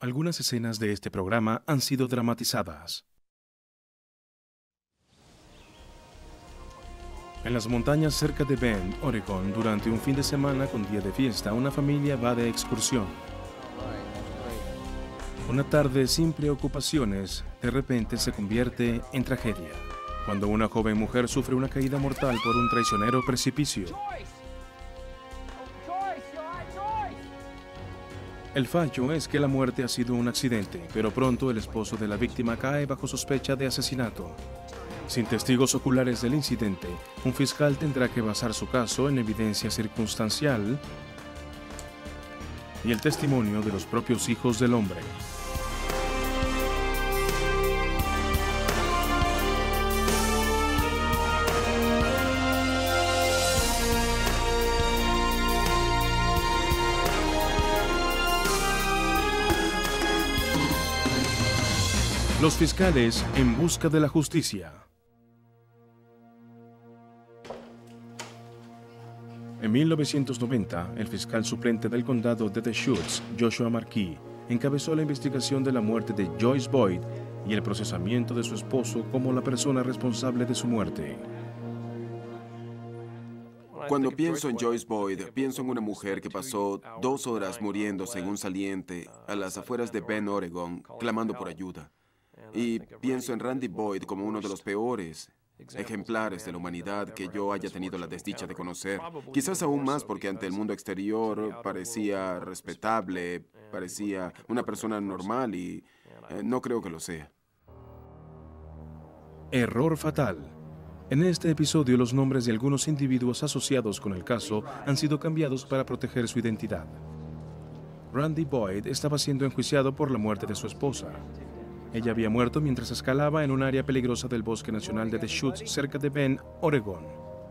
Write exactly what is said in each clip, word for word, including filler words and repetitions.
Algunas escenas de este programa han sido dramatizadas. En las montañas cerca de Bend, Oregon, durante un fin de semana con día de fiesta, una familia va de excursión. Una tarde sin preocupaciones, de repente se convierte en tragedia, cuando una joven mujer sufre una caída mortal por un traicionero precipicio. El fallo es que la muerte ha sido un accidente, pero pronto el esposo de la víctima cae bajo sospecha de asesinato. Sin testigos oculares del incidente, un fiscal tendrá que basar su caso en evidencia circunstancial y el testimonio de los propios hijos del hombre. Los fiscales en busca de la justicia. En mil novecientos noventa, el fiscal suplente del condado de Deschutes, Joshua Marquis, encabezó la investigación de la muerte de Joyce Boyd y el procesamiento de su esposo como la persona responsable de su muerte. Cuando pienso en Joyce Boyd, pienso en una mujer que pasó dos horas muriéndose en un saliente a las afueras de Bend, Oregon, clamando por ayuda. Y pienso en Randy Boyd como uno de los peores ejemplares de la humanidad que yo haya tenido la desdicha de conocer. Quizás aún más porque ante el mundo exterior parecía respetable, parecía una persona normal y eh, no creo que lo sea. Error fatal. En este episodio, los nombres de algunos individuos asociados con el caso han sido cambiados para proteger su identidad. Randy Boyd estaba siendo enjuiciado por la muerte de su esposa. Ella había muerto mientras escalaba en un área peligrosa del Bosque Nacional de Deschutes, cerca de Bend, Oregon.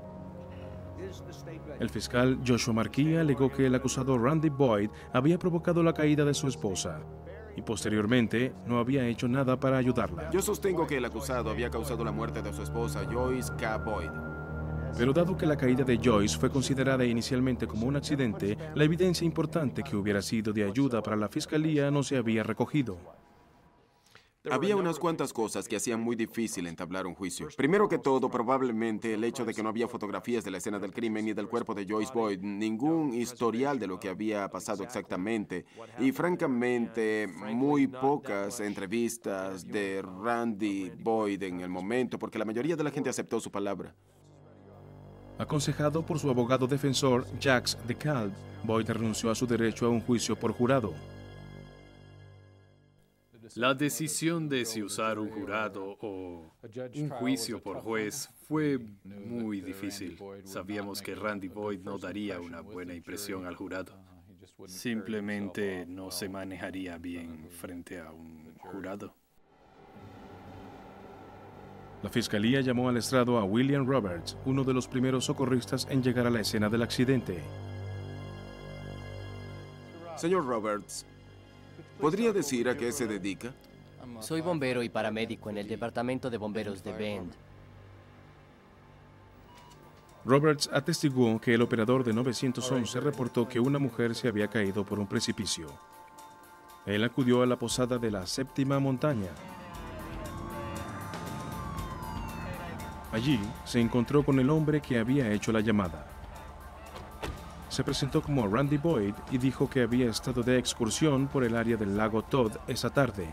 El fiscal Joshua Marquis alegó que el acusado Randy Boyd había provocado la caída de su esposa y posteriormente no había hecho nada para ayudarla. Yo sostengo que el acusado había causado la muerte de su esposa, Joyce K. Boyd. Pero dado que la caída de Joyce fue considerada inicialmente como un accidente, la evidencia importante que hubiera sido de ayuda para la fiscalía no se había recogido. Había unas cuantas cosas que hacían muy difícil entablar un juicio. Primero que todo, probablemente el hecho de que no había fotografías de la escena del crimen ni del cuerpo de Joyce Boyd, ningún historial de lo que había pasado exactamente, y francamente muy pocas entrevistas de Randy Boyd en el momento, porque la mayoría de la gente aceptó su palabra. Aconsejado por su abogado defensor, Jacques DeKalb, Boyd renunció a su derecho a un juicio por jurado. La decisión de si usar un jurado o un juicio por juez fue muy difícil. Sabíamos que Randy Boyd no daría una buena impresión al jurado. Simplemente no se manejaría bien frente a un jurado. La fiscalía llamó al estrado a William Roberts, uno de los primeros socorristas en llegar a la escena del accidente. Señor Roberts, ¿podría decir a qué se dedica? Soy bombero y paramédico en el departamento de bomberos de Bend. Roberts atestiguó que el operador de nueve once reportó que una mujer se había caído por un precipicio. Él acudió a la posada de la séptima montaña. Allí se encontró con el hombre que había hecho la llamada. Se presentó como Randy Boyd y dijo que había estado de excursión por el área del lago Todd esa tarde.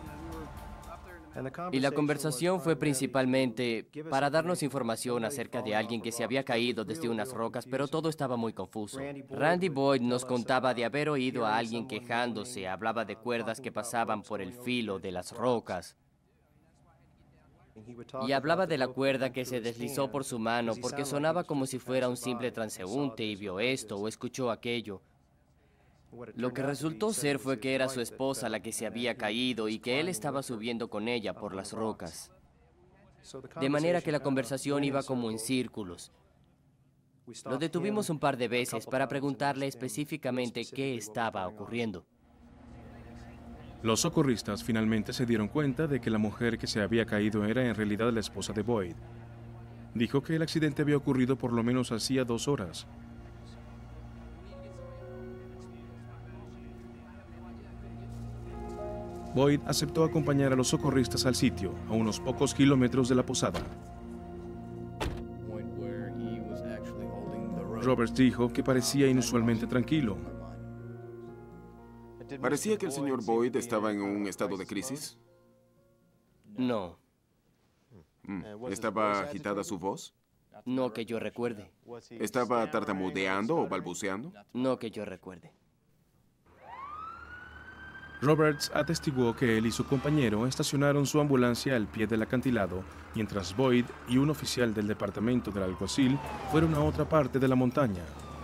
Y la conversación fue principalmente para darnos información acerca de alguien que se había caído desde unas rocas, pero todo estaba muy confuso. Randy Boyd nos contaba de haber oído a alguien quejándose, hablaba de cuerdas que pasaban por el filo de las rocas. Y hablaba de la cuerda que se deslizó por su mano porque sonaba como si fuera un simple transeúnte y vio esto o escuchó aquello. Lo que resultó ser fue que era su esposa la que se había caído y que él estaba subiendo con ella por las rocas. De manera que la conversación iba como en círculos. Lo detuvimos un par de veces para preguntarle específicamente qué estaba ocurriendo. Los socorristas finalmente se dieron cuenta de que la mujer que se había caído era en realidad la esposa de Boyd. Dijo que el accidente había ocurrido por lo menos hacía dos horas. Boyd aceptó acompañar a los socorristas al sitio, a unos pocos kilómetros de la posada. Roberts dijo que parecía inusualmente tranquilo. ¿Parecía que el señor Boyd estaba en un estado de crisis? No, Mm. ¿Estaba agitada su voz? no que yo recuerde. ¿Estaba tartamudeando o balbuceando? No que yo recuerde. Roberts atestiguó que él y su compañero estacionaron su ambulancia al pie del acantilado, mientras Boyd y un oficial del departamento del alguacil fueron a otra parte de la montaña.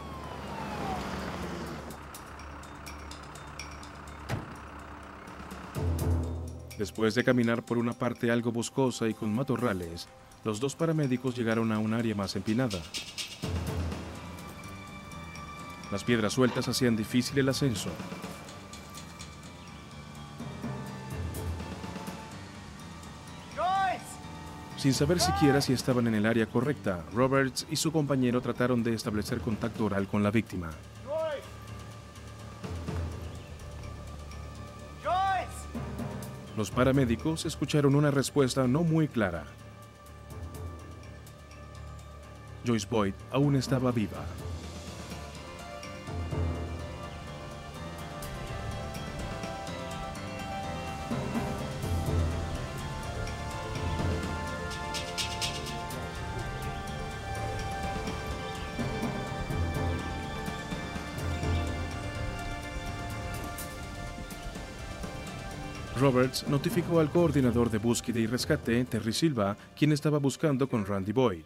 Después de caminar por una parte algo boscosa y con matorrales, los dos paramédicos llegaron a un área más empinada. Las piedras sueltas hacían difícil el ascenso. Sin saber siquiera si estaban en el área correcta, Roberts y su compañero trataron de establecer contacto oral con la víctima. Los paramédicos escucharon una respuesta no muy clara. Joyce Boyd aún estaba viva. Roberts notificó al coordinador de búsqueda y rescate, Terry Silva, quien estaba buscando con Randy Boyd.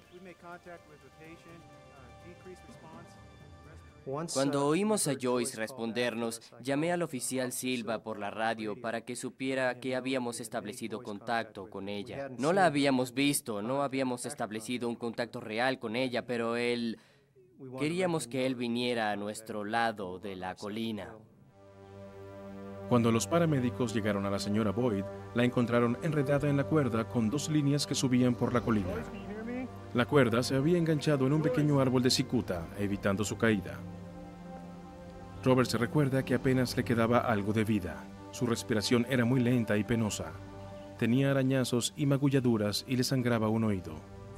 Cuando oímos a Joyce respondernos, llamé al oficial Silva por la radio para que supiera que habíamos establecido contacto con ella. No la habíamos visto, no habíamos establecido un contacto real con ella, pero él... queríamos que él viniera a nuestro lado de la colina. Cuando los paramédicos llegaron a la señora Boyd, la encontraron enredada en la cuerda con dos líneas que subían por la colina. La cuerda se había enganchado en un pequeño árbol de cicuta, evitando su caída. Robert se recuerda que apenas le quedaba algo de vida. Su respiración era muy lenta y penosa. Tenía arañazos y magulladuras y le sangraba un oído.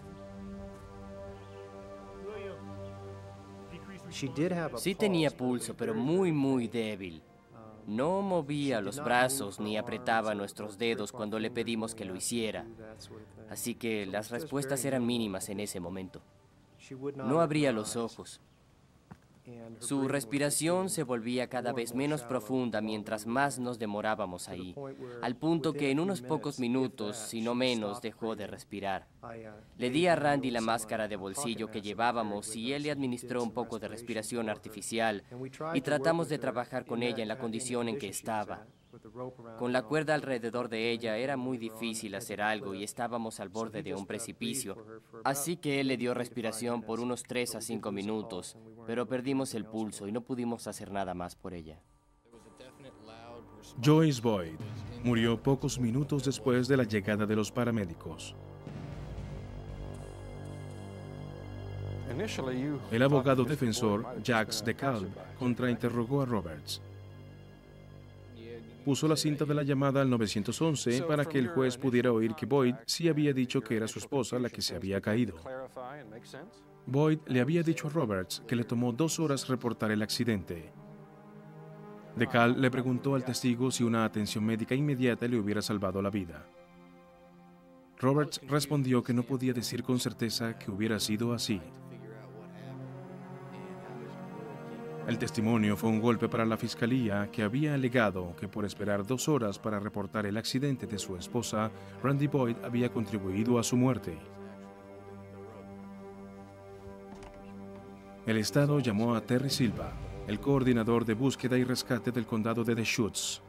Sí tenía pulso, pero muy, muy débil. No movía los brazos ni apretaba nuestros dedos cuando le pedimos que lo hiciera. Así que las respuestas eran mínimas en ese momento. No abría los ojos. Su respiración se volvía cada vez menos profunda mientras más nos demorábamos ahí, al punto que en unos pocos minutos, si no menos, dejó de respirar. Le di a Randy la máscara de bolsillo que llevábamos y él le administró un poco de respiración artificial y tratamos de trabajar con ella en la condición en que estaba. Con la cuerda alrededor de ella era muy difícil hacer algo y estábamos al borde de un precipicio, así que él le dio respiración por unos tres a cinco minutos, pero perdimos el pulso y no pudimos hacer nada más por ella. Joyce Boyd murió pocos minutos después de la llegada de los paramédicos. El abogado defensor, Jacques DeKalb, contrainterrogó a Roberts. Puso la cinta de la llamada al nueve once para que el juez pudiera oír que Boyd sí había dicho que era su esposa la que se había caído. Boyd le había dicho a Roberts que le tomó dos horas reportar el accidente. DeKalb le preguntó al testigo si una atención médica inmediata le hubiera salvado la vida. Roberts respondió que no podía decir con certeza que hubiera sido así. El testimonio fue un golpe para la fiscalía, que había alegado que por esperar dos horas para reportar el accidente de su esposa, Randy Boyd había contribuido a su muerte. El Estado llamó a Terry Silva, el coordinador de búsqueda y rescate del condado de Deschutes.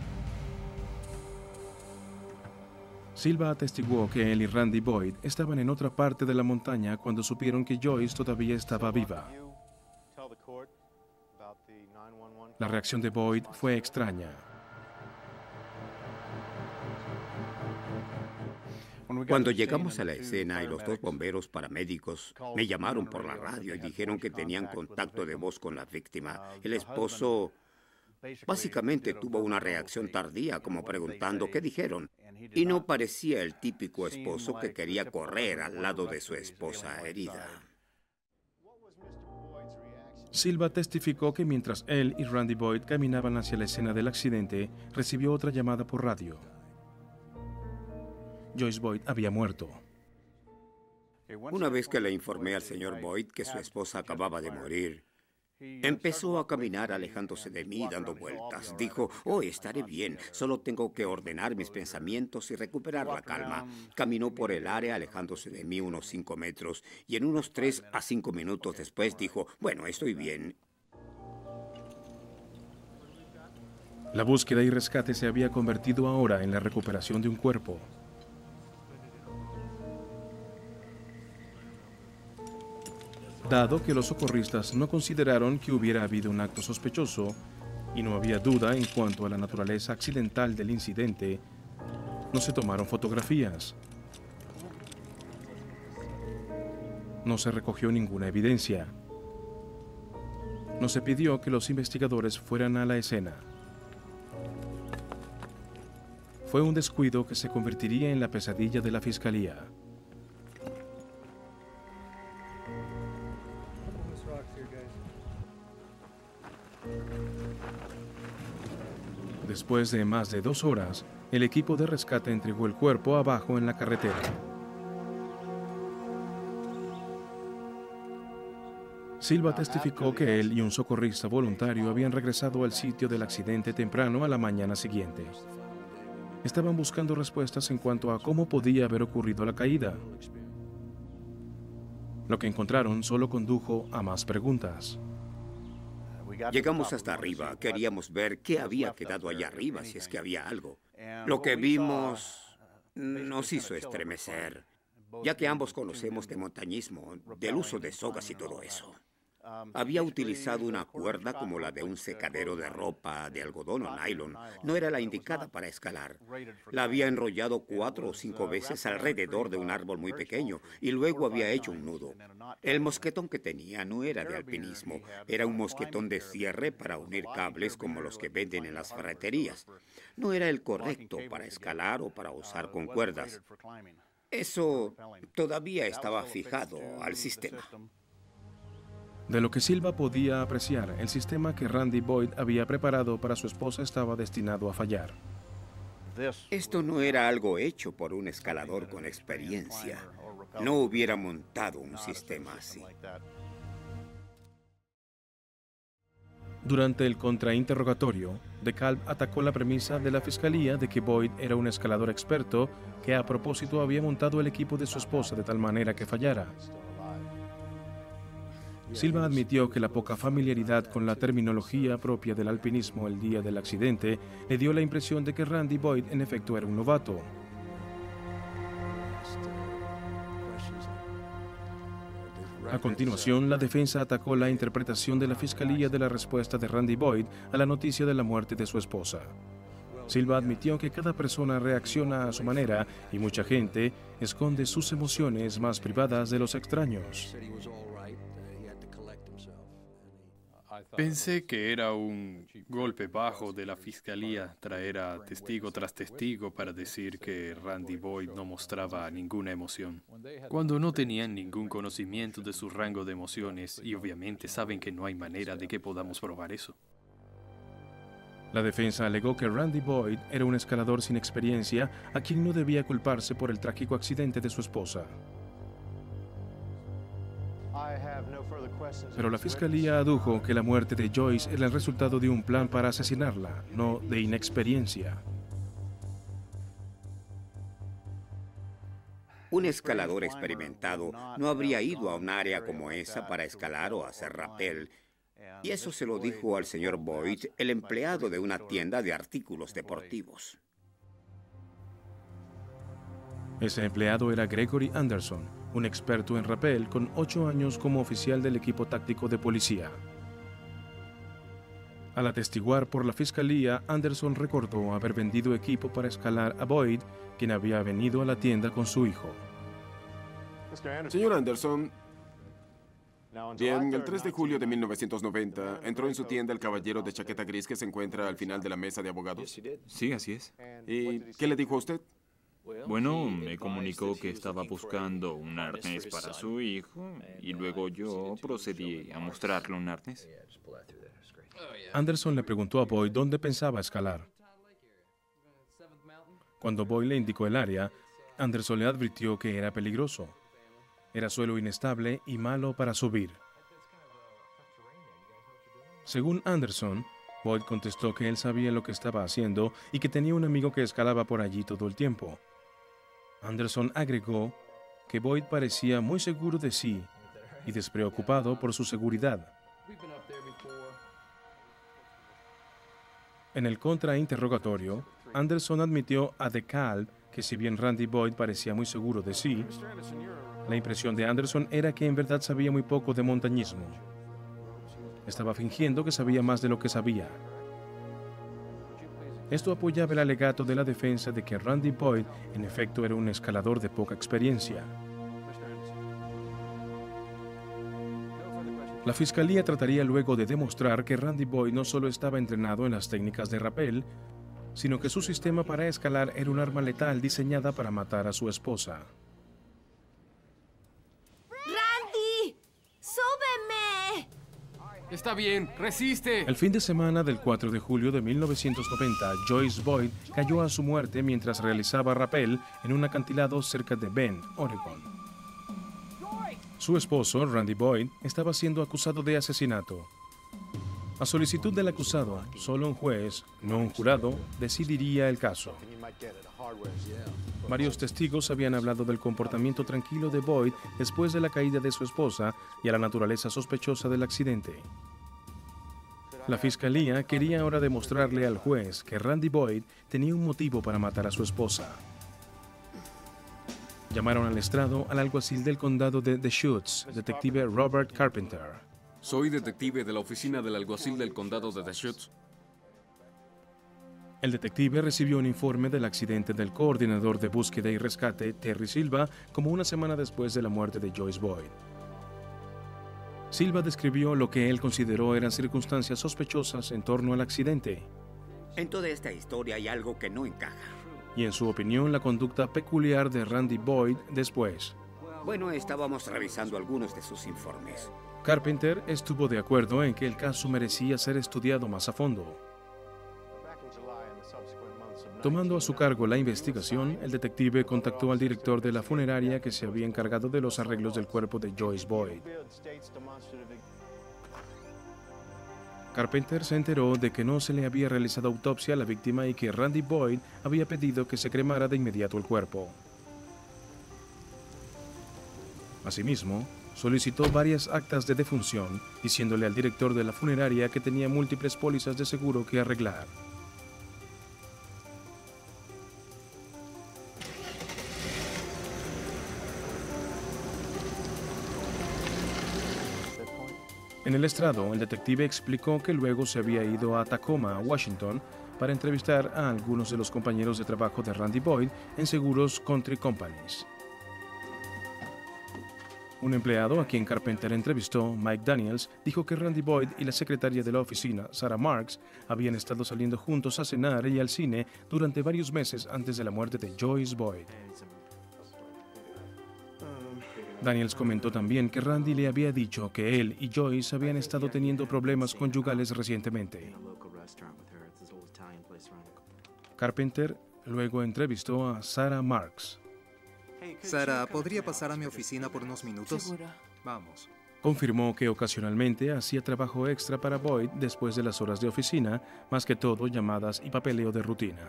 Silva atestiguó que él y Randy Boyd estaban en otra parte de la montaña cuando supieron que Joyce todavía estaba viva. La reacción de Boyd fue extraña. Cuando llegamos a la escena y los dos bomberos paramédicos me llamaron por la radio y dijeron que tenían contacto de voz con la víctima, el esposo Básicamente tuvo una reacción tardía, como preguntando qué dijeron, y no parecía el típico esposo que quería correr al lado de su esposa herida. Silva testificó que mientras él y Randy Boyd caminaban hacia la escena del accidente, recibió otra llamada por radio. Joyce Boyd había muerto. Una vez que le informé al señor Boyd que su esposa acababa de morir, empezó a caminar alejándose de mí dando vueltas. Dijo, oh, estaré bien, solo tengo que ordenar mis pensamientos y recuperar la calma. Caminó por el área alejándose de mí unos cinco metros y en unos tres a cinco minutos después dijo, bueno, estoy bien. La búsqueda y rescate se había convertido ahora en la recuperación de un cuerpo. Dado que los socorristas no consideraron que hubiera habido un acto sospechoso y no había duda en cuanto a la naturaleza accidental del incidente, no se tomaron fotografías. No se recogió ninguna evidencia. No se pidió que los investigadores fueran a la escena. Fue un descuido que se convertiría en la pesadilla de la fiscalía. Después de más de dos horas, el equipo de rescate entregó el cuerpo abajo en la carretera. Silva testificó que él y un socorrista voluntario habían regresado al sitio del accidente temprano a la mañana siguiente. Estaban buscando respuestas en cuanto a cómo podía haber ocurrido la caída. Lo que encontraron solo condujo a más preguntas. Llegamos hasta arriba. Queríamos ver qué había quedado allá arriba, si es que había algo. Lo que vimos nos hizo estremecer, ya que ambos conocemos de montañismo, del uso de sogas y todo eso. Había utilizado una cuerda como la de un secadero de ropa de algodón o nylon. No era la indicada para escalar. La había enrollado cuatro o cinco veces alrededor de un árbol muy pequeño y luego había hecho un nudo. El mosquetón que tenía no era de alpinismo. Era un mosquetón de cierre para unir cables como los que venden en las ferreterías. No era el correcto para escalar o para usar con cuerdas. Eso todavía estaba fijado al sistema. De lo que Silva podía apreciar, el sistema que Randy Boyd había preparado para su esposa estaba destinado a fallar. Esto no era algo hecho por un escalador con experiencia. No hubiera montado un sistema así. Durante el contrainterrogatorio, DeKalb atacó la premisa de la fiscalía de que Boyd era un escalador experto que a propósito había montado el equipo de su esposa de tal manera que fallara. Silva admitió que la poca familiaridad con la terminología propia del alpinismo el día del accidente le dio la impresión de que Randy Boyd en efecto era un novato. A continuación, la defensa atacó la interpretación de la fiscalía de la respuesta de Randy Boyd a la noticia de la muerte de su esposa. Silva admitió que cada persona reacciona a su manera y mucha gente esconde sus emociones más privadas de los extraños. Pensé que era un golpe bajo de la fiscalía traer a testigo tras testigo para decir que Randy Boyd no mostraba ninguna emoción, cuando no tenían ningún conocimiento de su rango de emociones y obviamente saben que no hay manera de que podamos probar eso. La defensa alegó que Randy Boyd era un escalador sin experiencia a quien no debía culparse por el trágico accidente de su esposa. Pero la fiscalía adujo que la muerte de Joyce era el resultado de un plan para asesinarla, no de inexperiencia. Un escalador experimentado no habría ido a un área como esa para escalar o hacer rappel, y eso se lo dijo al señor Boyd, el empleado de una tienda de artículos deportivos. Ese empleado era Gregory Anderson, un experto en rappel con ocho años como oficial del equipo táctico de policía. Al atestiguar por la fiscalía, Anderson recordó haber vendido equipo para escalar a Boyd, quien había venido a la tienda con su hijo. Señor Anderson, Bien, el tres de julio de mil novecientos noventa entró en su tienda el caballero de chaqueta gris que se encuentra al final de la mesa de abogados. Sí, así es. ¿Y qué le dijo a usted? Bueno, me comunicó que estaba buscando un arnés para su hijo y luego yo procedí a mostrarle un arnés. Anderson le preguntó a Boyd dónde pensaba escalar. Cuando Boyd le indicó el área, Anderson le advirtió que era peligroso. Era suelo inestable y malo para subir. Según Anderson, Boyd contestó que él sabía lo que estaba haciendo y que tenía un amigo que escalaba por allí todo el tiempo. Anderson agregó que Boyd parecía muy seguro de sí y despreocupado por su seguridad. En el contrainterrogatorio, Anderson admitió a DeKalb que si bien Randy Boyd parecía muy seguro de sí, la impresión de Anderson era que en verdad sabía muy poco de montañismo. Estaba fingiendo que sabía más de lo que sabía. Esto apoyaba el alegato de la defensa de que Randy Boyd en efecto era un escalador de poca experiencia. La fiscalía trataría luego de demostrar que Randy Boyd no solo estaba entrenado en las técnicas de rappel, sino que su sistema para escalar era un arma letal diseñada para matar a su esposa. ¡Randy! ¡Súbeme! Está bien, resiste. El fin de semana del cuatro de julio de mil novecientos noventa, Joyce Boyd cayó a su muerte mientras realizaba rappel en un acantilado cerca de Bend, Oregon. Su esposo, Randy Boyd, estaba siendo acusado de asesinato. A solicitud del acusado, solo un juez, no un jurado, decidiría el caso. Varios testigos habían hablado del comportamiento tranquilo de Boyd después de la caída de su esposa y a la naturaleza sospechosa del accidente. La fiscalía quería ahora demostrarle al juez que Randy Boyd tenía un motivo para matar a su esposa. Llamaron al estrado al alguacil del condado de Deschutes, detective Robert Carpenter. Soy detective de la oficina del alguacil del condado de Deschutes. El detective recibió un informe del accidente del coordinador de búsqueda y rescate, Terry Silva, como una semana después de la muerte de Joyce Boyd. Silva describió lo que él consideró eran circunstancias sospechosas en torno al accidente. En toda esta historia hay algo que no encaja. Y en su opinión, la conducta peculiar de Randy Boyd después. Bueno, estábamos revisando algunos de sus informes. Carpenter estuvo de acuerdo en que el caso merecía ser estudiado más a fondo. Tomando a su cargo la investigación, el detective contactó al director de la funeraria que se había encargado de los arreglos del cuerpo de Joyce Boyd. Carpenter se enteró de que no se le había realizado autopsia a la víctima y que Randy Boyd había pedido que se cremara de inmediato el cuerpo. Asimismo, solicitó varias actas de defunción, diciéndole al director de la funeraria que tenía múltiples pólizas de seguro que arreglar. En el estrado, el detective explicó que luego se había ido a Tacoma, Washington, para entrevistar a algunos de los compañeros de trabajo de Randy Boyd en Seguros Country Companies. Un empleado a quien Carpenter entrevistó, Mike Daniels, dijo que Randy Boyd y la secretaria de la oficina, Sarah Marks, habían estado saliendo juntos a cenar y al cine durante varios meses antes de la muerte de Joyce Boyd. Daniels comentó también que Randy le había dicho que él y Joyce habían estado teniendo problemas conyugales recientemente. Carpenter luego entrevistó a Sarah Marks. Sarah, ¿podría pasar a mi oficina por unos minutos? ¿Seguro? Vamos. Confirmó que ocasionalmente hacía trabajo extra para Boyd después de las horas de oficina, más que todo llamadas y papeleo de rutina.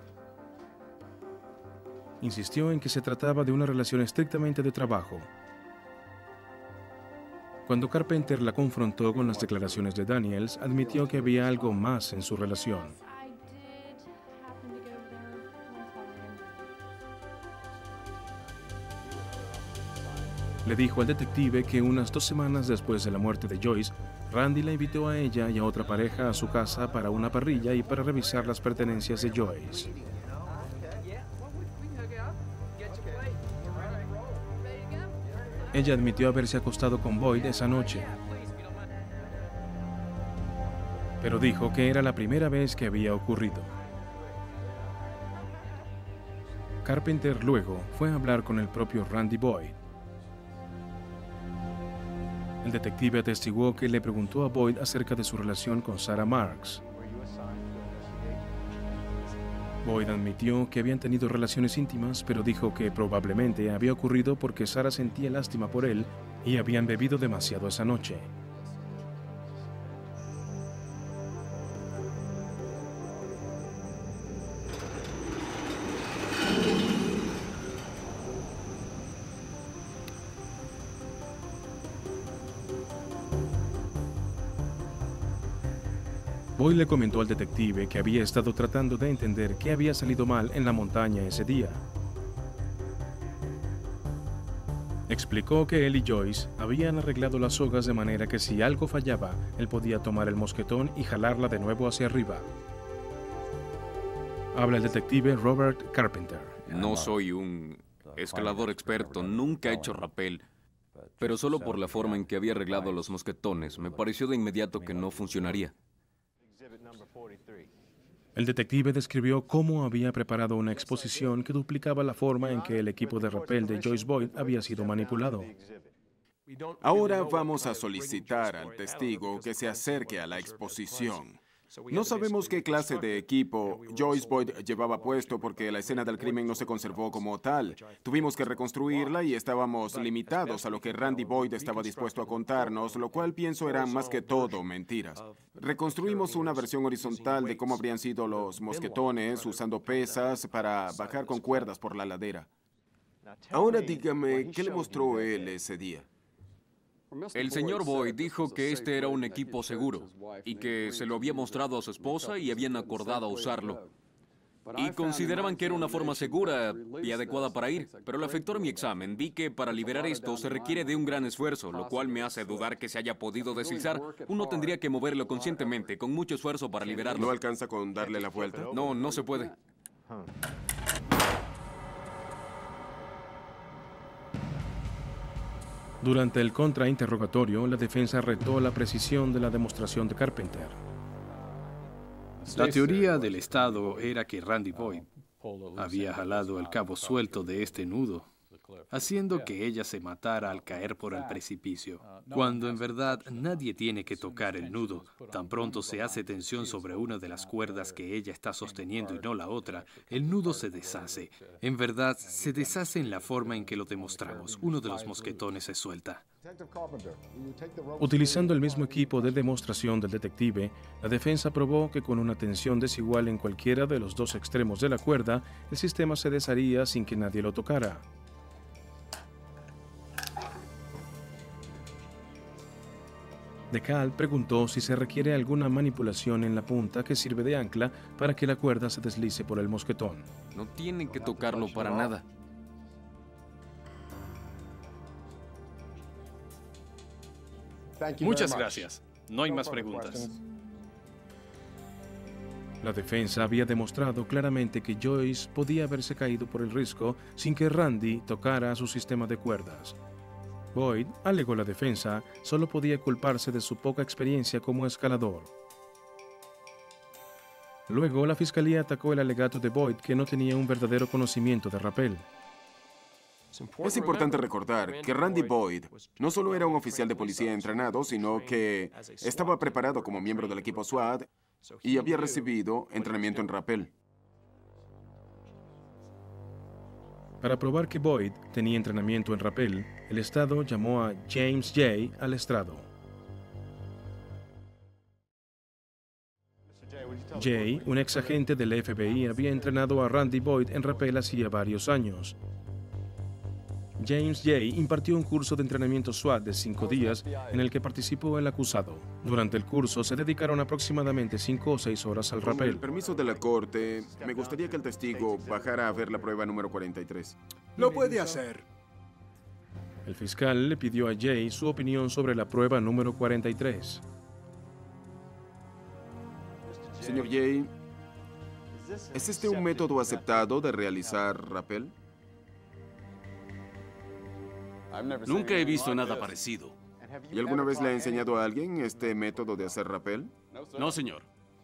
Insistió en que se trataba de una relación estrictamente de trabajo. Cuando Carpenter la confrontó con las declaraciones de Daniels, admitió que había algo más en su relación. Le dijo al detective que unas dos semanas después de la muerte de Joyce, Randy la invitó a ella y a otra pareja a su casa para una parrilla y para revisar las pertenencias de Joyce. Ella admitió haberse acostado con Boyd esa noche, pero dijo que era la primera vez que había ocurrido. Carpenter luego fue a hablar con el propio Randy Boyd. El detective atestiguó que le preguntó a Boyd acerca de su relación con Sarah Marks. Boyd admitió que habían tenido relaciones íntimas, pero dijo que probablemente había ocurrido porque Sarah sentía lástima por él y habían bebido demasiado esa noche. Boyd le comentó al detective que había estado tratando de entender qué había salido mal en la montaña ese día. Explicó que él y Joyce habían arreglado las sogas de manera que si algo fallaba, él podía tomar el mosquetón y jalarla de nuevo hacia arriba. Habla el detective Robert Carpenter. No soy un escalador experto, nunca he hecho rappel, pero solo por la forma en que había arreglado los mosquetones, me pareció de inmediato que no funcionaría. El detective describió cómo había preparado una exposición que duplicaba la forma en que el equipo de rappel de Joyce Boyd había sido manipulado. Ahora vamos a solicitar al testigo que se acerque a la exposición. No sabemos qué clase de equipo Joyce Boyd llevaba puesto porque la escena del crimen no se conservó como tal. Tuvimos que reconstruirla y estábamos limitados a lo que Randy Boyd estaba dispuesto a contarnos, lo cual pienso eran más que todo mentiras. Reconstruimos una versión horizontal de cómo habrían sido los mosquetones usando pesas para bajar con cuerdas por la ladera. Ahora dígame, ¿qué le mostró él ese día? El señor Boyd dijo que este era un equipo seguro y que se lo había mostrado a su esposa y habían acordado usarlo. Y consideraban que era una forma segura y adecuada para ir, pero al efectuar mi examen vi que para liberar esto se requiere de un gran esfuerzo, lo cual me hace dudar que se haya podido deslizar. Uno tendría que moverlo conscientemente, con mucho esfuerzo para liberarlo. ¿No alcanza con darle la vuelta? No, no se puede. Durante el contrainterrogatorio, la defensa retó la precisión de la demostración de Carpenter. La teoría del Estado era que Randy Boyd había jalado el cabo suelto de este nudo, haciendo que ella se matara al caer por el precipicio, cuando en verdad nadie tiene que tocar el nudo. Tan pronto se hace tensión sobre una de las cuerdas que ella está sosteniendo y no la otra, el nudo se deshace. En verdad, se deshace en la forma en que lo demostramos. Uno de los mosquetones se suelta. Utilizando el mismo equipo de demostración del detective, la defensa probó que con una tensión desigual en cualquiera de los dos extremos de la cuerda, el sistema se desharía sin que nadie lo tocara. DeCal preguntó si se requiere alguna manipulación en la punta que sirve de ancla para que la cuerda se deslice por el mosquetón. No tienen que tocarlo para nada. Muchas gracias. No hay más preguntas. La defensa había demostrado claramente que Joyce podía haberse caído por el risco sin que Randy tocara su sistema de cuerdas. Boyd, alegó la defensa, solo podía culparse de su poca experiencia como escalador. Luego, la fiscalía atacó el alegato de Boyd que no tenía un verdadero conocimiento de rappel. Es importante recordar que Randy Boyd no solo era un oficial de policía entrenado, sino que estaba preparado como miembro del equipo SWAT y había recibido entrenamiento en rappel. Para probar que Boyd tenía entrenamiento en rappel, el Estado llamó a James Jay al estrado. Jay, un ex agente del F B I, había entrenado a Randy Boyd en rappel hacía varios años. James Jay impartió un curso de entrenamiento SWAT de cinco días en el que participó el acusado. Durante el curso se dedicaron aproximadamente cinco o seis horas al rappel. Con el permiso de la corte, me gustaría que el testigo bajara a ver la prueba número cuarenta y tres. Lo puede hacer. El fiscal le pidió a Jay su opinión sobre la prueba número cuarenta y tres. Señor Jay, ¿es este un método aceptado de realizar rappel? Nunca he visto nada parecido. ¿Y alguna vez le ha enseñado a alguien este método de hacer rappel? No, señor.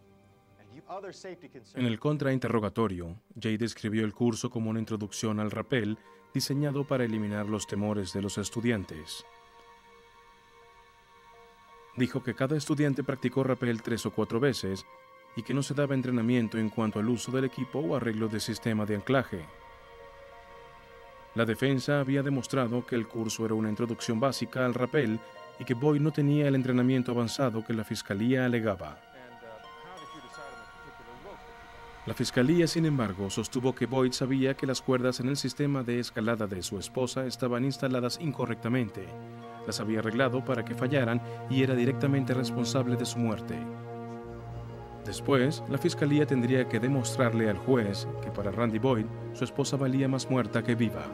En el contrainterrogatorio, Jay describió el curso como una introducción al rappel diseñado para eliminar los temores de los estudiantes. Dijo que cada estudiante practicó rappel tres o cuatro veces y que no se daba entrenamiento en cuanto al uso del equipo o arreglo del sistema de anclaje. La defensa había demostrado que el curso era una introducción básica al rappel y que Boyd no tenía el entrenamiento avanzado que la fiscalía alegaba. La fiscalía, sin embargo, sostuvo que Boyd sabía que las cuerdas en el sistema de escalada de su esposa estaban instaladas incorrectamente, las había arreglado para que fallaran y era directamente responsable de su muerte. Después, la fiscalía tendría que demostrarle al juez que para Randy Boyd, su esposa valía más muerta que viva.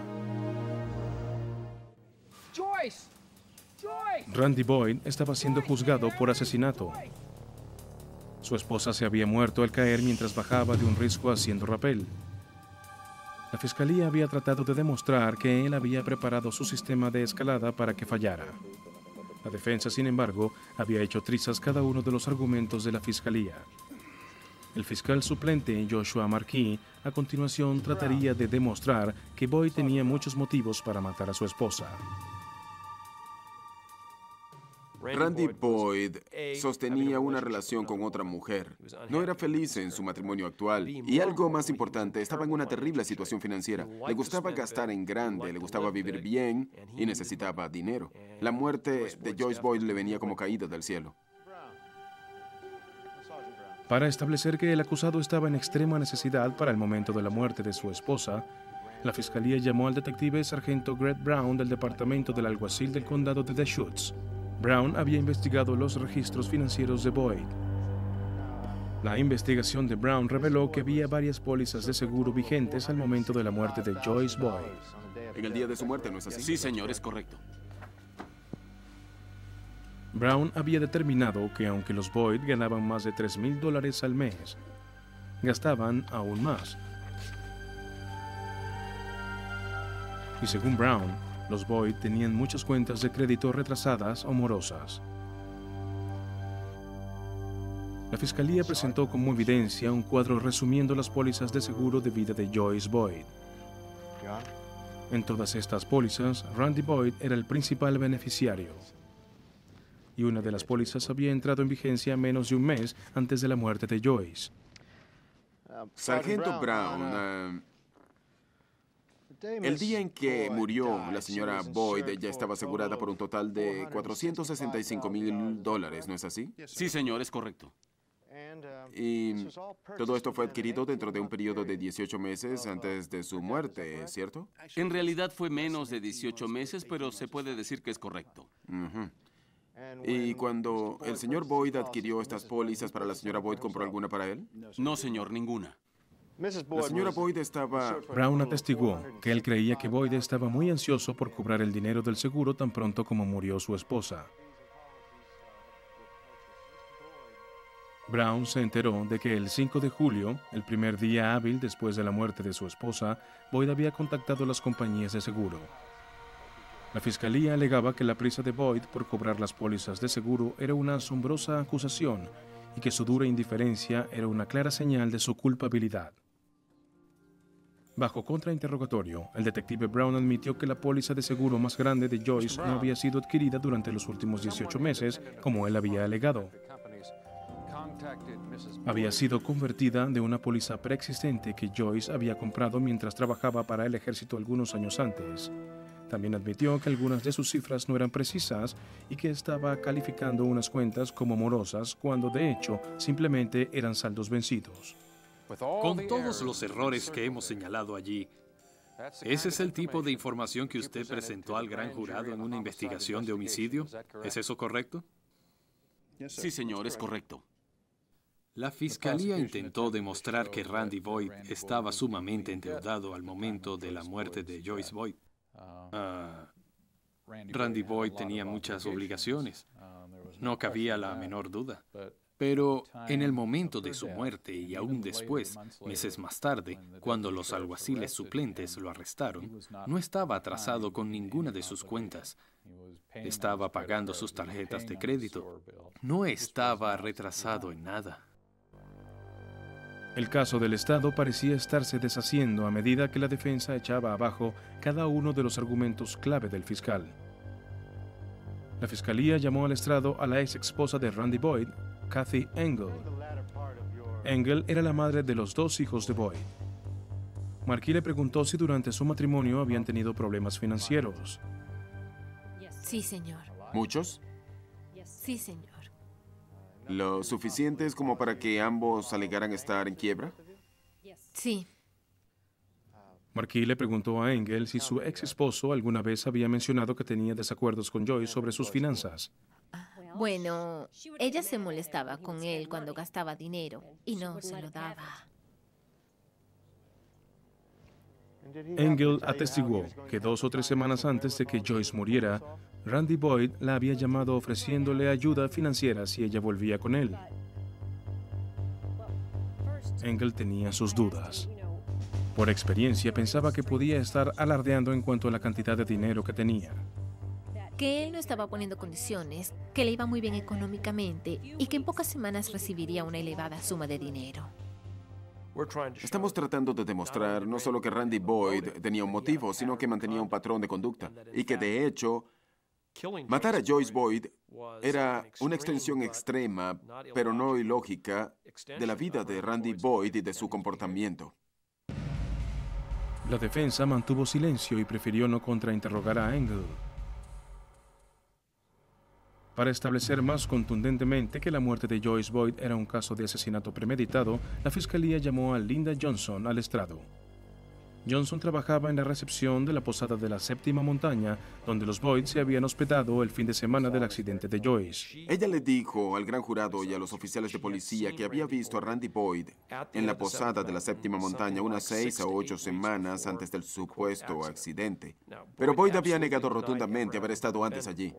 Joyce. Joyce. Randy Boyd estaba siendo juzgado por asesinato. Su esposa se había muerto al caer mientras bajaba de un risco haciendo rappel. La fiscalía había tratado de demostrar que él había preparado su sistema de escalada para que fallara. La defensa, sin embargo, había hecho trizas cada uno de los argumentos de la fiscalía. El fiscal suplente, Joshua Marquis, a continuación trataría de demostrar que Boyd tenía muchos motivos para matar a su esposa. Randy Boyd sostenía una relación con otra mujer. No era feliz en su matrimonio actual. Y algo más importante, estaba en una terrible situación financiera. Le gustaba gastar en grande, le gustaba vivir bien y necesitaba dinero. La muerte de Joyce Boyd le venía como caída del cielo. Para establecer que el acusado estaba en extrema necesidad para el momento de la muerte de su esposa, la fiscalía llamó al detective sargento Greg Brown del departamento del alguacil del condado de Deschutes. Brown había investigado los registros financieros de Boyd. La investigación de Brown reveló que había varias pólizas de seguro vigentes al momento de la muerte de Joyce Boyd. En el día de su muerte, ¿no es así? Sí, señor, es correcto. Brown había determinado que aunque los Boyd ganaban más de tres mil dólares al mes, gastaban aún más. Y según Brown, los Boyd tenían muchas cuentas de crédito retrasadas o morosas. La fiscalía presentó como evidencia un cuadro resumiendo las pólizas de seguro de vida de Joyce Boyd. En todas estas pólizas, Randy Boyd era el principal beneficiario. Y una de las pólizas había entrado en vigencia menos de un mes antes de la muerte de Joyce. Sargento Brown, uh, el día en que murió la señora Boyd ya estaba asegurada por un total de cuatrocientos sesenta y cinco mil dólares, ¿no es así? Sí, señor, es correcto. Y todo esto fue adquirido dentro de un periodo de dieciocho meses antes de su muerte, ¿cierto? En realidad fue menos de dieciocho meses, pero se puede decir que es correcto. Uh-huh. ¿Y cuando el señor Boyd adquirió estas pólizas para la señora Boyd, compró alguna para él? No, señor, ninguna. La señora Boyd estaba... Brown atestiguó que él creía que Boyd estaba muy ansioso por cobrar el dinero del seguro tan pronto como murió su esposa. Brown se enteró de que el cinco de julio, el primer día hábil después de la muerte de su esposa, Boyd había contactado a las compañías de seguro. La fiscalía alegaba que la prisa de Boyd por cobrar las pólizas de seguro era una asombrosa acusación y que su dura indiferencia era una clara señal de su culpabilidad. Bajo contrainterrogatorio, el detective Brown admitió que la póliza de seguro más grande de Joyce no había sido adquirida durante los últimos dieciocho meses, como él había alegado. Había sido convertida de una póliza preexistente que Joyce había comprado mientras trabajaba para el ejército algunos años antes. También admitió que algunas de sus cifras no eran precisas y que estaba calificando unas cuentas como morosas cuando de hecho simplemente eran saldos vencidos. Con todos los errores que hemos señalado allí, ¿ese es el tipo de información que usted presentó al gran jurado en una investigación de homicidio? ¿Es eso correcto? Sí, señor, es correcto. La fiscalía intentó demostrar que Randy Boyd estaba sumamente endeudado al momento de la muerte de Joyce Boyd. Uh, Randy Boyd tenía muchas obligaciones. No cabía la menor duda. Pero en el momento de su muerte y aún después, meses más tarde, cuando los alguaciles suplentes lo arrestaron, no estaba atrasado con ninguna de sus cuentas. Estaba pagando sus tarjetas de crédito. No estaba retrasado en nada. El caso del Estado parecía estarse deshaciendo a medida que la defensa echaba abajo cada uno de los argumentos clave del fiscal. La fiscalía llamó al estrado a la ex esposa de Randy Boyd, Kathy Engel. Engel era la madre de los dos hijos de Boyd. Marquis le preguntó si durante su matrimonio habían tenido problemas financieros. Sí, señor. ¿Muchos? Sí, señor. ¿Lo suficientes como para que ambos alegaran estar en quiebra? Sí. Marquis le preguntó a Engel si su ex esposo alguna vez había mencionado que tenía desacuerdos con Joyce sobre sus finanzas. Bueno, ella se molestaba con él cuando gastaba dinero y no se lo daba. Engel atestiguó que dos o tres semanas antes de que Joyce muriera, Randy Boyd la había llamado ofreciéndole ayuda financiera si ella volvía con él. Engel tenía sus dudas. Por experiencia, pensaba que podía estar alardeando en cuanto a la cantidad de dinero que tenía. Que él no estaba poniendo condiciones, que le iba muy bien económicamente y que en pocas semanas recibiría una elevada suma de dinero. Estamos tratando de demostrar no solo que Randy Boyd tenía un motivo, sino que mantenía un patrón de conducta. Y que, de hecho, matar a Joyce Boyd era una extensión extrema, pero no ilógica, de la vida de Randy Boyd y de su comportamiento. La defensa mantuvo silencio y prefirió no contrainterrogar a Engel. Para establecer más contundentemente que la muerte de Joyce Boyd era un caso de asesinato premeditado, la fiscalía llamó a Linda Johnson al estrado. Johnson trabajaba en la recepción de la posada de la Séptima Montaña, donde los Boyd se habían hospedado el fin de semana del accidente de Joyce. Ella le dijo al gran jurado y a los oficiales de policía que había visto a Randy Boyd en la posada de la Séptima Montaña unas seis a ocho semanas antes del supuesto accidente. Pero Boyd había negado rotundamente haber estado antes allí.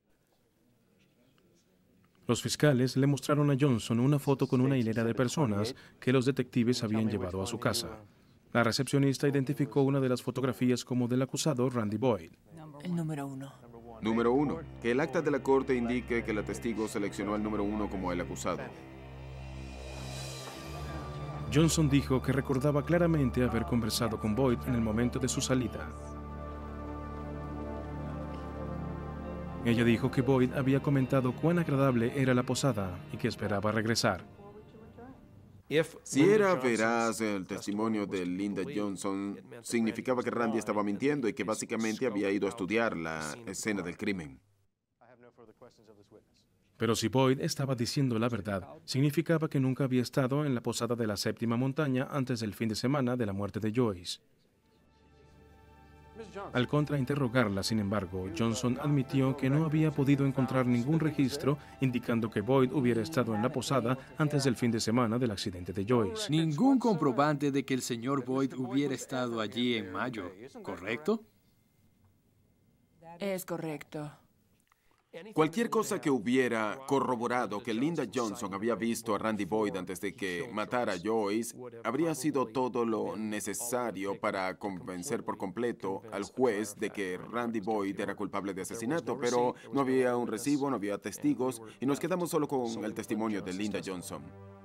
Los fiscales le mostraron a Johnson una foto con una hilera de personas que los detectives habían llevado a su casa. La recepcionista identificó una de las fotografías como del acusado Randy Boyd. El número uno. Número uno. Que el acta de la corte indique que la testigo seleccionó al número uno como el acusado. Johnson dijo que recordaba claramente haber conversado con Boyd en el momento de su salida. Ella dijo que Boyd había comentado cuán agradable era la posada y que esperaba regresar. Si era veraz el testimonio de Linda Johnson, significaba que Randy estaba mintiendo y que básicamente había ido a estudiar la escena del crimen. Pero si Boyd estaba diciendo la verdad, significaba que nunca había estado en la posada de la Séptima Montaña antes del fin de semana de la muerte de Joyce. Al contrainterrogarla, sin embargo, Johnson admitió que no había podido encontrar ningún registro indicando que Boyd hubiera estado en la posada antes del fin de semana del accidente de Joyce. Ningún comprobante de que el señor Boyd hubiera estado allí en mayo, ¿correcto? Es correcto. Cualquier cosa que hubiera corroborado que Linda Johnson había visto a Randy Boyd antes de que matara a Joyce habría sido todo lo necesario para convencer por completo al juez de que Randy Boyd era culpable de asesinato, pero no había un recibo, no había testigos y nos quedamos solo con el testimonio de Linda Johnson.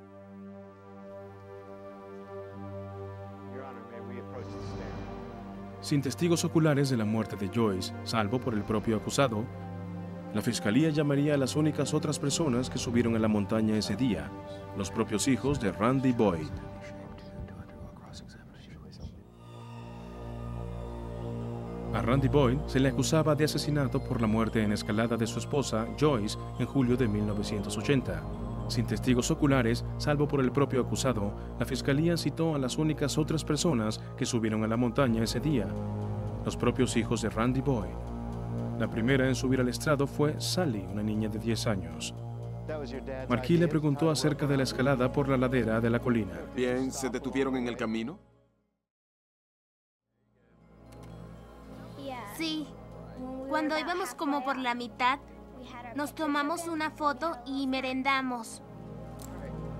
Sin testigos oculares de la muerte de Joyce, salvo por el propio acusado, la fiscalía llamaría a las únicas otras personas que subieron a la montaña ese día, los propios hijos de Randy Boyd. A Randy Boyd se le acusaba de asesinato por la muerte en escalada de su esposa, Joyce, en julio de mil novecientos ochenta. Sin testigos oculares, salvo por el propio acusado, la fiscalía citó a las únicas otras personas que subieron a la montaña ese día, los propios hijos de Randy Boyd. La primera en subir al estrado fue Sally, una niña de diez años. Marquis le preguntó acerca de la escalada por la ladera de la colina. Bien, ¿se detuvieron en el camino? Sí. Cuando íbamos como por la mitad, nos tomamos una foto y merendamos.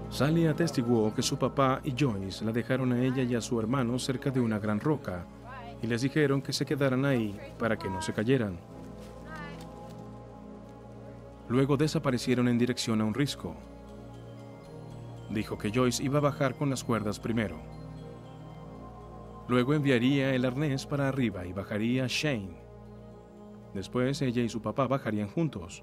Sally atestiguó que su papá y Joyce la dejaron a ella y a su hermano cerca de una gran roca y les dijeron que se quedaran ahí para que no se cayeran. Luego desaparecieron en dirección a un risco. Dijo que Joyce iba a bajar con las cuerdas primero. Luego enviaría el arnés para arriba y bajaría Shane. Después ella y su papá bajarían juntos.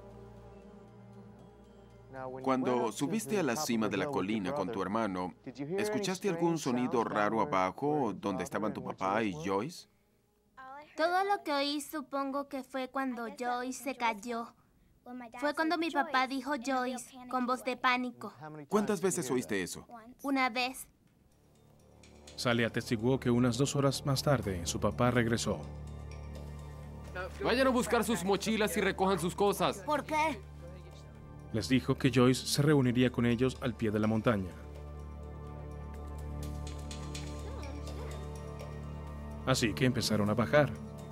Cuando subiste a la cima de la colina con tu hermano, ¿escuchaste algún sonido raro abajo donde estaban tu papá y Joyce? Todo lo que oí supongo que fue cuando Joyce se cayó. Fue cuando mi papá dijo Joyce, con voz de pánico. ¿Cuántas veces oíste eso? Una vez. Sally atestiguó que unas dos horas más tarde su papá regresó. Vayan a buscar sus mochilas y recojan sus cosas. ¿Por qué? Les dijo que Joyce se reuniría con ellos al pie de la montaña. Así que empezaron a bajar.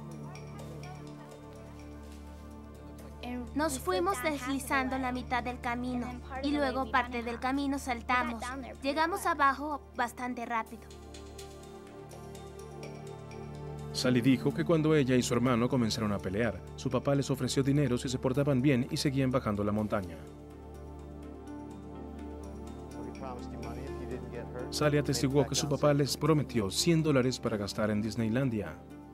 Nos fuimos deslizando la mitad del camino y luego parte del camino saltamos. Llegamos abajo bastante rápido. Sally dijo que cuando ella y su hermano comenzaron a pelear, su papá les ofreció dinero si se portaban bien y seguían bajando la montaña. Sally atestiguó que su papá les prometió cien dólares para gastar en Disneylandia.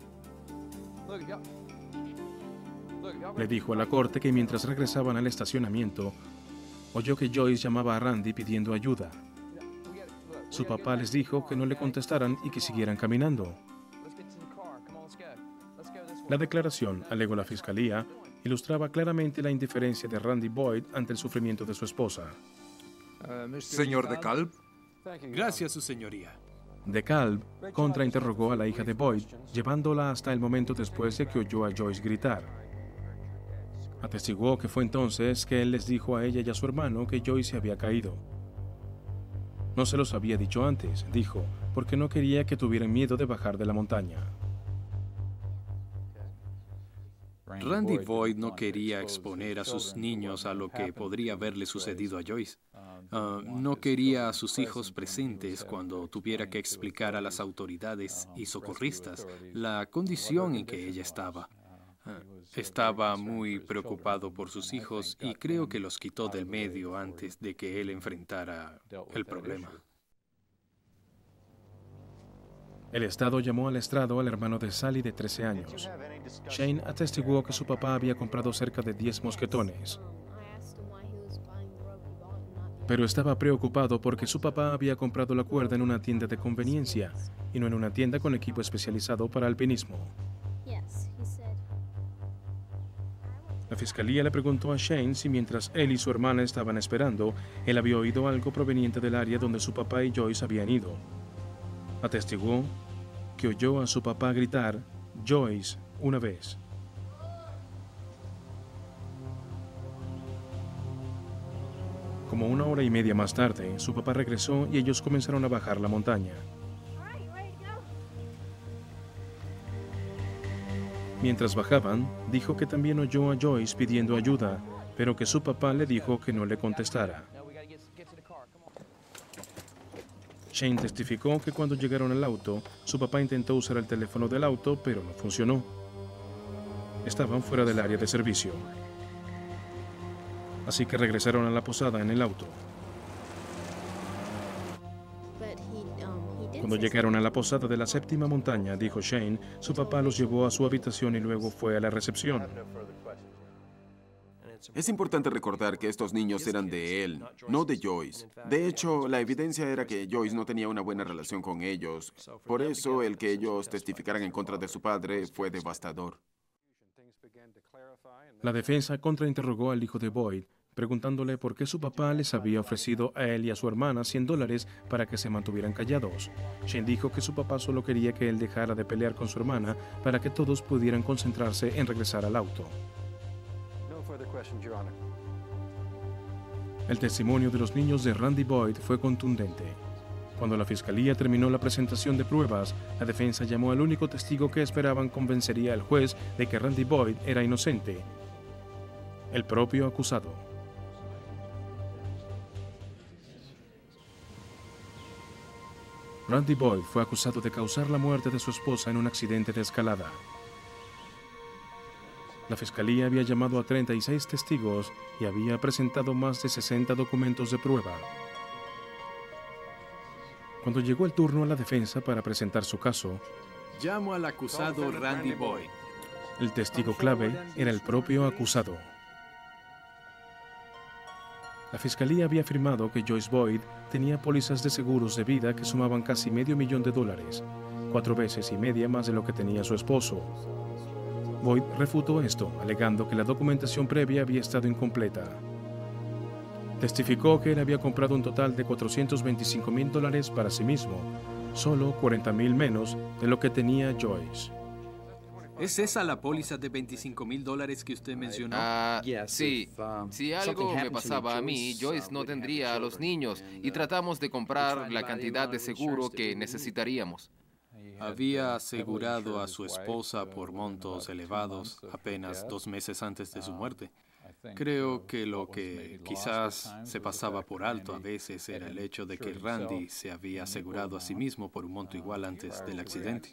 Le dijo a la corte que mientras regresaban al estacionamiento, oyó que Joyce llamaba a Randy pidiendo ayuda. Su papá les dijo que no le contestaran y que siguieran caminando. La declaración, alegó la fiscalía, ilustraba claramente la indiferencia de Randy Boyd ante el sufrimiento de su esposa. Señor DeKalb. Gracias, su señoría. DeKalb contrainterrogó a la hija de Boyd, llevándola hasta el momento después de que oyó a Joyce gritar. Atestiguó que fue entonces que él les dijo a ella y a su hermano que Joyce se había caído. No se los había dicho antes, dijo, porque no quería que tuvieran miedo de bajar de la montaña. Randy Boyd no quería exponer a sus niños a lo que podría haberle sucedido a Joyce. Uh, no quería a sus hijos presentes cuando tuviera que explicar a las autoridades y socorristas la condición en que ella estaba. Uh, estaba muy preocupado por sus hijos y creo que los quitó del medio antes de que él enfrentara el problema. El Estado llamó al estrado al hermano de Sally de trece años. Shane atestiguó que su papá había comprado cerca de diez mosquetones. Pero estaba preocupado porque su papá había comprado la cuerda en una tienda de conveniencia y no en una tienda con equipo especializado para alpinismo. La fiscalía le preguntó a Shane si mientras él y su hermana estaban esperando, él había oído algo proveniente del área donde su papá y Joyce habían ido. Atestiguó que oyó a su papá gritar Joyce una vez. Como una hora y media más tarde, su papá regresó y ellos comenzaron a bajar la montaña. Mientras bajaban, dijo que también oyó a Joyce pidiendo ayuda, pero que su papá le dijo que no le contestara. Shane testificó que cuando llegaron al auto, su papá intentó usar el teléfono del auto, pero no funcionó. Estaban fuera del área de servicio. Así que regresaron a la posada en el auto. Cuando llegaron a la posada de la séptima montaña, dijo Shane, su papá los llevó a su habitación y luego fue a la recepción. Es importante recordar que estos niños eran de él, no de Joyce. De hecho, la evidencia era que Joyce no tenía una buena relación con ellos. Por eso, el que ellos testificaran en contra de su padre fue devastador. La defensa contrainterrogó al hijo de Boyd, preguntándole por qué su papá les había ofrecido a él y a su hermana cien dólares para que se mantuvieran callados. Shane dijo que su papá solo quería que él dejara de pelear con su hermana para que todos pudieran concentrarse en regresar al auto. El testimonio de los niños de Randy Boyd fue contundente. Cuando la fiscalía terminó la presentación de pruebas, la defensa llamó al único testigo que esperaban convencería al juez de que Randy Boyd era inocente, el propio acusado. Randy Boyd fue acusado de causar la muerte de su esposa en un accidente de escalada. La fiscalía había llamado a treinta y seis testigos y había presentado más de sesenta documentos de prueba. Cuando llegó el turno a la defensa para presentar su caso, llamo al acusado Randy Boyd. El testigo clave era el propio acusado. La fiscalía había afirmado que Joyce Boyd tenía pólizas de seguros de vida que sumaban casi medio millón de dólares, cuatro veces y media más de lo que tenía su esposo. Boyd refutó esto, alegando que la documentación previa había estado incompleta. Testificó que él había comprado un total de cuatrocientos veinticinco mil dólares para sí mismo, solo cuarenta mil menos de lo que tenía Joyce. ¿Es esa la póliza de veinticinco mil dólares que usted mencionó? Ah, sí. Si algo me pasaba a mí, Joyce no tendría a los niños y tratamos de comprar la cantidad de seguro que necesitaríamos. Había asegurado a su esposa por montos elevados apenas dos meses antes de su muerte. Creo que lo que quizás se pasaba por alto a veces era el hecho de que Randy se había asegurado a sí mismo por un monto igual antes del accidente.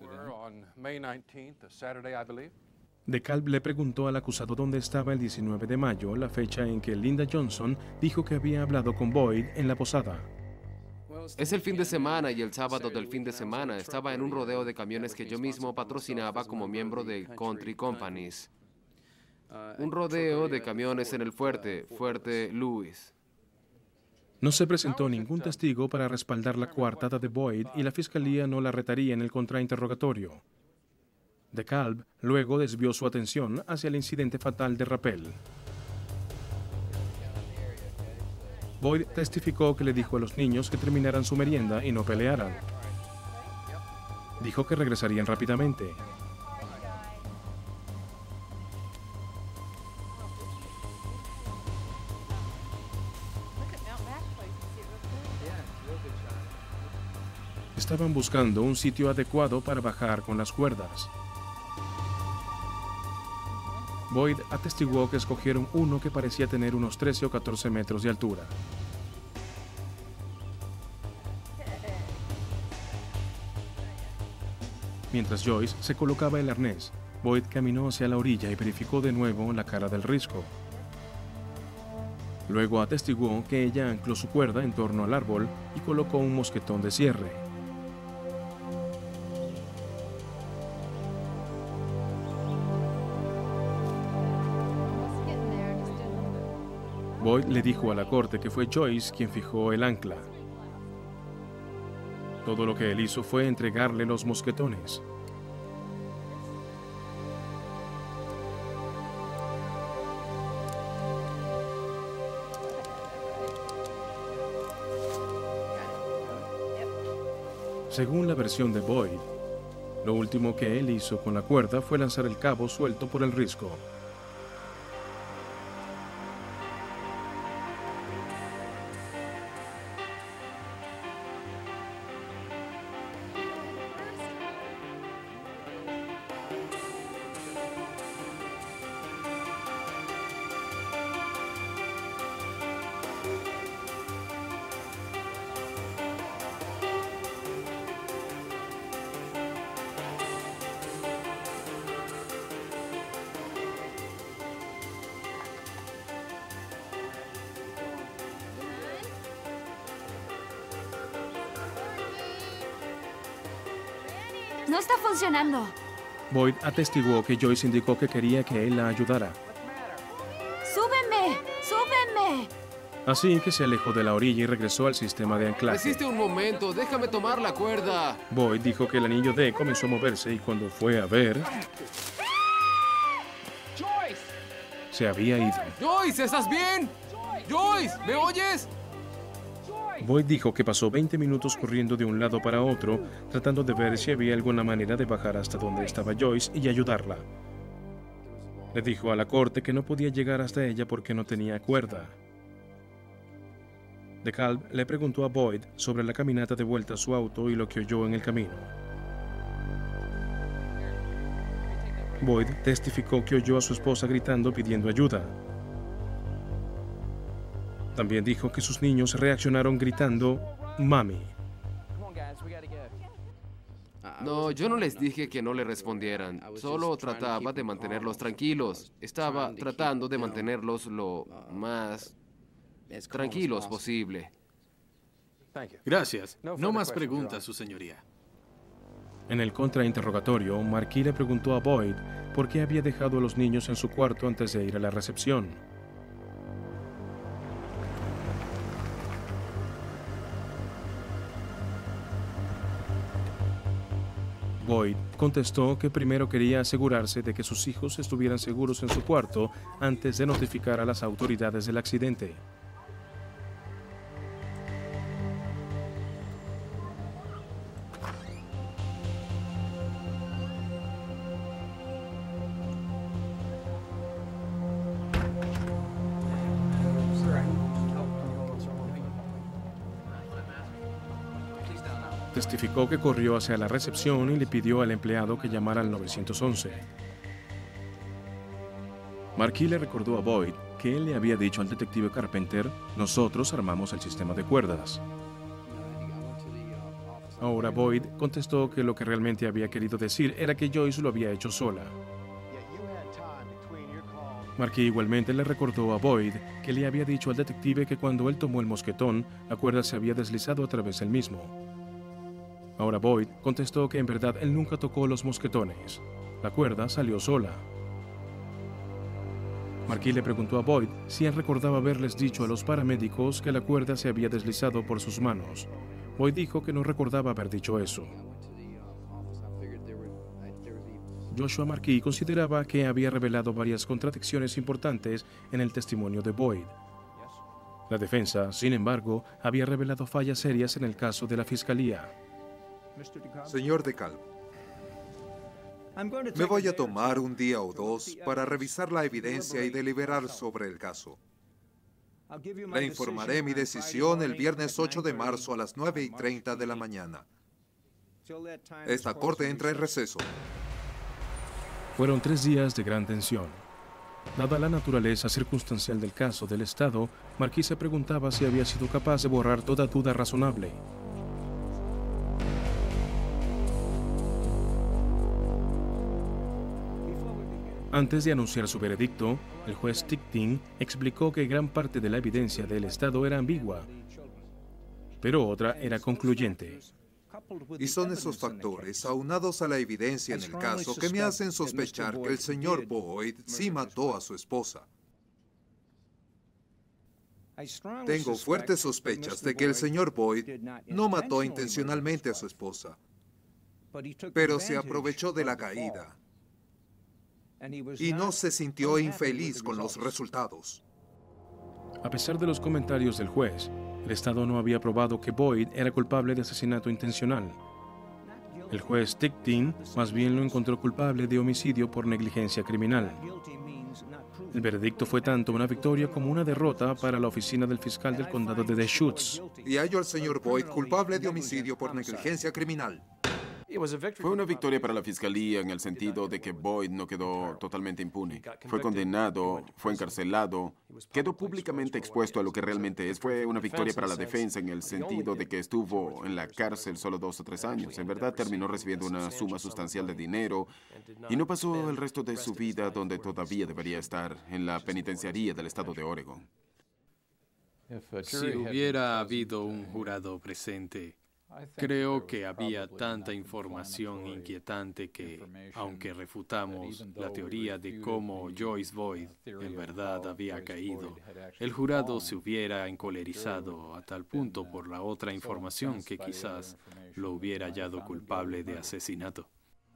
DeKalb le preguntó al acusado dónde estaba el diecinueve de mayo, la fecha en que Linda Johnson dijo que había hablado con Boyd en la posada. Es el fin de semana y el sábado del fin de semana estaba en un rodeo de camiones que yo mismo patrocinaba como miembro de Country Companies. Un rodeo de camiones en el fuerte, Fuerte Lewis. No se presentó ningún testigo para respaldar la coartada de Boyd y la fiscalía no la retaría en el contrainterrogatorio. DeKalb luego desvió su atención hacia el incidente fatal de Rappel. Boyd testificó que le dijo a los niños que terminaran su merienda y no pelearan. Dijo que regresarían rápidamente. Estaban buscando un sitio adecuado para bajar con las cuerdas. Boyd atestiguó que escogieron uno que parecía tener unos trece o catorce metros de altura. Mientras Joyce se colocaba el arnés, Boyd caminó hacia la orilla y verificó de nuevo la cara del risco. Luego atestiguó que ella ancló su cuerda en torno al árbol y colocó un mosquetón de cierre. Boyd le dijo a la corte que fue Joyce quien fijó el ancla. Todo lo que él hizo fue entregarle los mosquetones. Según la versión de Boyd, lo último que él hizo con la cuerda fue lanzar el cabo suelto por el risco. No está funcionando. Boyd atestiguó que Joyce indicó que quería que él la ayudara. ¡Súbeme! ¡Súbeme! Así que se alejó de la orilla y regresó al sistema de anclaje. Resiste un momento, déjame tomar la cuerda. Boyd dijo que el anillo D comenzó a moverse y cuando fue a ver, se había ido. ¡Joyce, estás bien! ¡Joyce, ¿me oyes? Boyd dijo que pasó veinte minutos corriendo de un lado para otro, tratando de ver si había alguna manera de bajar hasta donde estaba Joyce y ayudarla. Le dijo a la corte que no podía llegar hasta ella porque no tenía cuerda. DeKalb le preguntó a Boyd sobre la caminata de vuelta a su auto y lo que oyó en el camino. Boyd testificó que oyó a su esposa gritando pidiendo ayuda. También dijo que sus niños reaccionaron gritando, "Mami". No, yo no les dije que no le respondieran. Solo trataba de mantenerlos tranquilos. Estaba tratando de mantenerlos lo más tranquilos posible. Gracias. No más preguntas, su señoría. En el contrainterrogatorio, Marquis le preguntó a Boyd por qué había dejado a los niños en su cuarto antes de ir a la recepción. Boyd contestó que primero quería asegurarse de que sus hijos estuvieran seguros en su cuarto antes de notificar a las autoridades del accidente. Testificó que corrió hacia la recepción y le pidió al empleado que llamara al nueve once. Marquis le recordó a Boyd que él le había dicho al detective Carpenter: nosotros armamos el sistema de cuerdas. Ahora Boyd contestó que lo que realmente había querido decir era que Joyce lo había hecho sola. Marquis igualmente le recordó a Boyd que le había dicho al detective que cuando él tomó el mosquetón, la cuerda se había deslizado a través del mismo. Ahora Boyd contestó que en verdad él nunca tocó los mosquetones. La cuerda salió sola. Marquis le preguntó a Boyd si él recordaba haberles dicho a los paramédicos que la cuerda se había deslizado por sus manos. Boyd dijo que no recordaba haber dicho eso. Joshua Marquis consideraba que había revelado varias contradicciones importantes en el testimonio de Boyd. La defensa, sin embargo, había revelado fallas serias en el caso de la fiscalía. Señor DeKalb, me voy a tomar un día o dos para revisar la evidencia y deliberar sobre el caso. Le informaré mi decisión el viernes ocho de marzo a las nueve y treinta de la mañana. Esta corte entra en receso. Fueron tres días de gran tensión. Dada la naturaleza circunstancial del caso del Estado, Marquis se preguntaba si había sido capaz de borrar toda duda razonable. Antes de anunciar su veredicto, el juez Tickting explicó que gran parte de la evidencia del Estado era ambigua, pero otra era concluyente. Y son esos factores, aunados a la evidencia en el caso, que me hacen sospechar que el señor Boyd sí mató a su esposa. Tengo fuertes sospechas de que el señor Boyd no mató intencionalmente a su esposa, pero se aprovechó de la caída y no se sintió infeliz con los resultados. A pesar de los comentarios del juez, el Estado no había probado que Boyd era culpable de asesinato intencional. El juez Tickting más bien lo encontró culpable de homicidio por negligencia criminal. El veredicto fue tanto una victoria como una derrota para la oficina del fiscal del condado de Deschutes. Y hallo al señor Boyd culpable de homicidio por negligencia criminal. Fue una victoria para la fiscalía en el sentido de que Boyd no quedó totalmente impune. Fue condenado, fue encarcelado, quedó públicamente expuesto a lo que realmente es. Fue una victoria para la defensa en el sentido de que estuvo en la cárcel solo dos o tres años. En verdad terminó recibiendo una suma sustancial de dinero y no pasó el resto de su vida donde todavía debería estar, en la penitenciaría del estado de Oregon. Si hubiera habido un jurado presente, creo que había tanta información inquietante que, aunque refutamos la teoría de cómo Joyce Boyd en verdad había caído, el jurado se hubiera encolerizado a tal punto por la otra información que quizás lo hubiera hallado culpable de asesinato.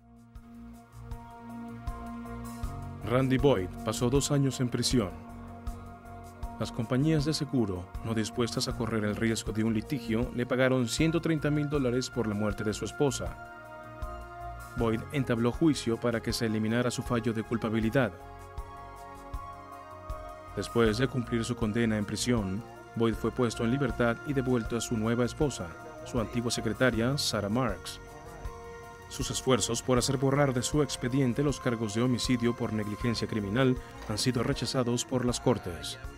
Randy Boyd pasó dos años en prisión. Las compañías de seguro, no dispuestas a correr el riesgo de un litigio, le pagaron ciento treinta mil dólares por la muerte de su esposa. Boyd entabló juicio para que se eliminara su fallo de culpabilidad. Después de cumplir su condena en prisión, Boyd fue puesto en libertad y devuelto a su nueva esposa, su antigua secretaria, Sarah Marks. Sus esfuerzos por hacer borrar de su expediente los cargos de homicidio por negligencia criminal han sido rechazados por las cortes.